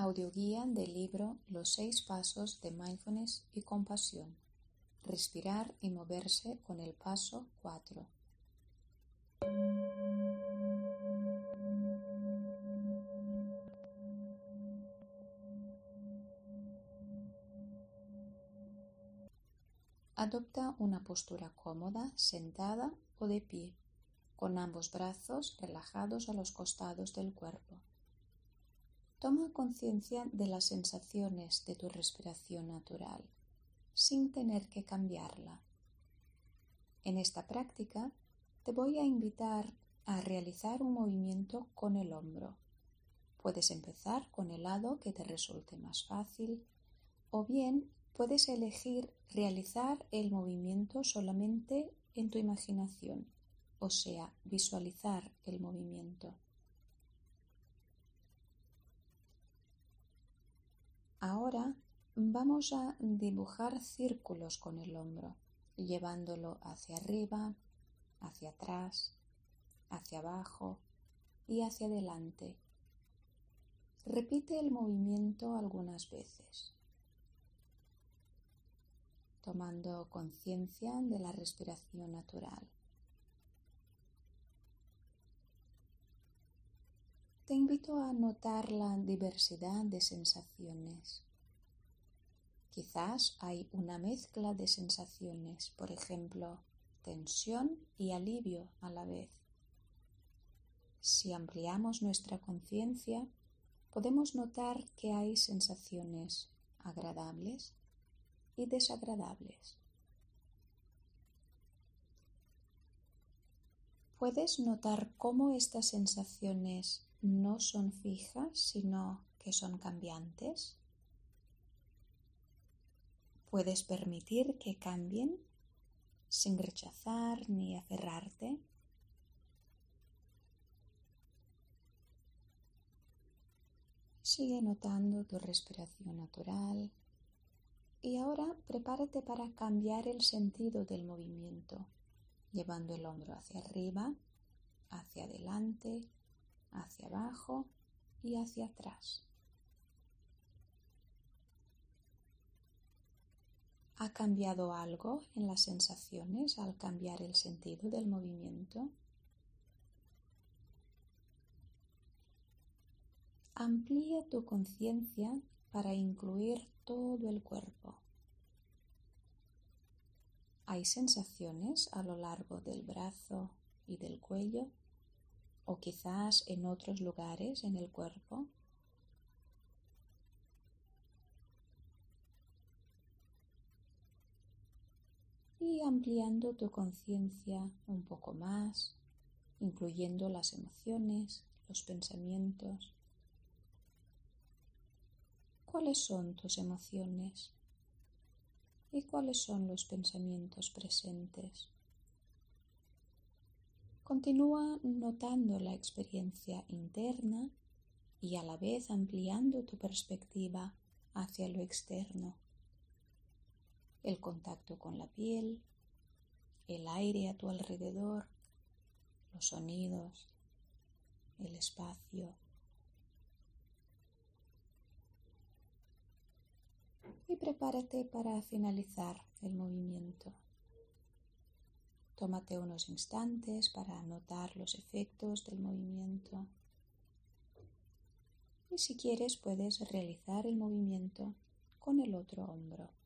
Audioguía del libro Los 6 pasos de Mindfulness y Compasión. Respirar y moverse con el paso 4. Adopta una postura cómoda, sentada o de pie, con ambos brazos relajados a los costados del cuerpo. Toma conciencia de las sensaciones de tu respiración natural, sin tener que cambiarla. En esta práctica, te voy a invitar a realizar un movimiento con el hombro. Puedes empezar con el lado que te resulte más fácil, o bien puedes elegir realizar el movimiento solamente en tu imaginación, o sea, visualizar el movimiento. Ahora vamos a dibujar círculos con el hombro, llevándolo hacia arriba, hacia atrás, hacia abajo y hacia adelante. Repite el movimiento algunas veces, tomando conciencia de la respiración natural. Te invito a notar la diversidad de sensaciones. Quizás hay una mezcla de sensaciones, por ejemplo, tensión y alivio a la vez. Si ampliamos nuestra conciencia, podemos notar que hay sensaciones agradables y desagradables. ¿Puedes notar cómo estas sensaciones no son fijas, sino que son cambiantes? ¿Puedes permitir que cambien sin rechazar ni aferrarte? Sigue notando tu respiración natural y ahora prepárate para cambiar el sentido del movimiento, llevando el hombro hacia arriba, hacia adelante, hacia abajo y hacia atrás. ¿Ha cambiado algo en las sensaciones al cambiar el sentido del movimiento? Amplía tu conciencia para incluir todo el cuerpo. ¿Hay sensaciones a lo largo del brazo y del cuello? ¿O quizás en otros lugares en el cuerpo? Y ampliando tu conciencia un poco más, incluyendo las emociones, los pensamientos. ¿Cuáles son tus emociones? ¿Y cuáles son los pensamientos presentes? Continúa notando la experiencia interna y a la vez ampliando tu perspectiva hacia lo externo. El contacto con la piel, el aire a tu alrededor, los sonidos, el espacio. Y prepárate para finalizar el movimiento. Tómate unos instantes para notar los efectos del movimiento. Y si quieres puedes realizar el movimiento con el otro hombro.